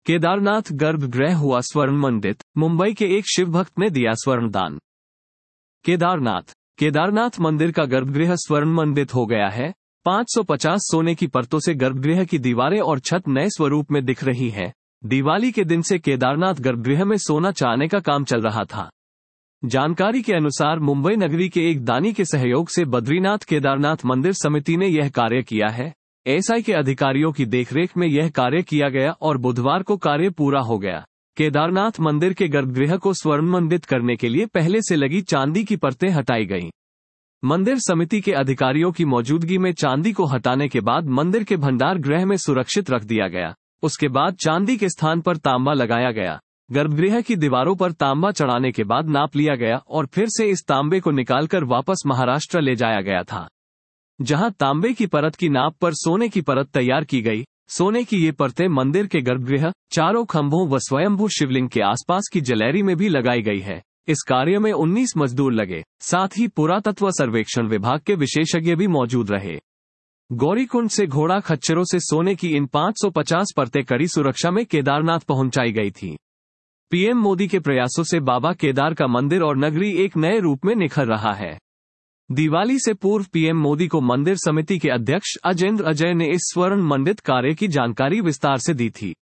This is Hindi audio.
केदारनाथ गर्भगृह हुआ स्वर्ण मंडित, मुंबई के एक शिव भक्त ने दिया स्वर्ण दान। केदारनाथ मंदिर का गर्भगृह स्वर्ण मंडित हो गया है। 550 सोने की परतों से गर्भगृह की दीवारें और छत नए स्वरूप में दिख रही है। दिवाली के दिन से केदारनाथ गर्भगृह में सोना चाहने का काम चल रहा था। जानकारी के अनुसार मुंबई नगरी के एक दानी के सहयोग से बद्रीनाथ केदारनाथ मंदिर समिति ने यह कार्य किया है। एसआई के अधिकारियों की देखरेख में यह कार्य किया गया और बुधवार को कार्य पूरा हो गया। केदारनाथ मंदिर के गर्भगृह को स्वर्णमंडित करने के लिए पहले से लगी चांदी की परतें हटाई गईं। मंदिर समिति के अधिकारियों की मौजूदगी में चांदी को हटाने के बाद मंदिर के भंडार गृह में सुरक्षित रख दिया गया। उसके बाद चांदी के स्थान पर तांबा लगाया गया। गर्भगृह की दीवारों पर तांबा चढ़ाने के बाद नाप लिया गया और फिर से इस तांबे को निकालकर वापस महाराष्ट्र ले जाया गया था, जहां तांबे की परत की नाप पर सोने की परत तैयार की गई। सोने की ये परतें मंदिर के गर्भगृह, चारों खंभों व स्वयंभू शिवलिंग के आसपास की जलेरी में भी लगाई गई है। इस कार्य में 19 मजदूर लगे, साथ ही पुरातत्व सर्वेक्षण विभाग के विशेषज्ञ भी मौजूद रहे। गौरीकुंड से घोड़ा खच्चरों से सोने की इन 550 परतें कड़ी सुरक्षा में केदारनाथ पहुंचाई गई थी। पीएम मोदी के प्रयासों से बाबा केदार का मंदिर और नगरी एक नए रूप में निखर रहा है। दिवाली से पूर्व पीएम मोदी को मंदिर समिति के अध्यक्ष अजेंद्र अजय ने इस स्वर्ण मंडित कार्य की जानकारी विस्तार से दी थी।